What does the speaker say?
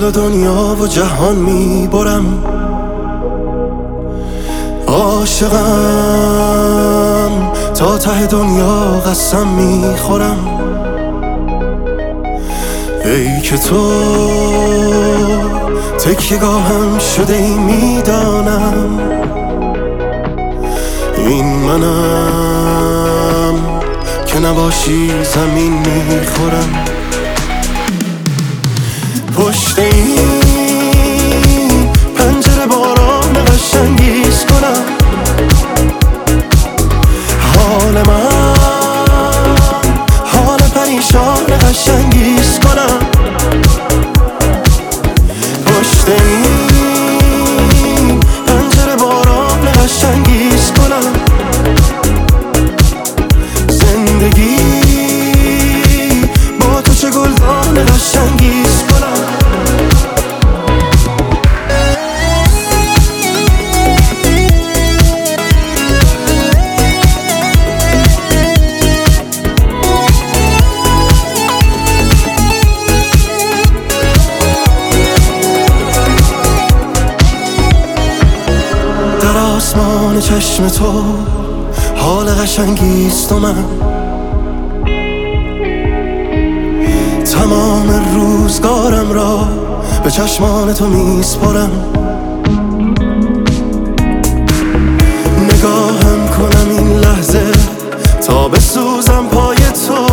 دل و دنیا و جهان میبرم، عاشقم تا ته دنیا قسم میخورم. ای که تو تکیه‌گاهم شده ای میدانم، این منم که نباشی زمین میخورم. پشت این پنجره باران قشنگیز کنم، حال من حال پریشان قشنگیز کنم. پشت این پنجره باران قشنگیز کنم. زندگی با تو چه گلدان قشنگیز کنم. در آسمان چشم تو حال قشنگیست و من تمام روزگارم را به چشمان تو میسپارم. نگاهم کنم این لحظه تا بسوزم پای تو،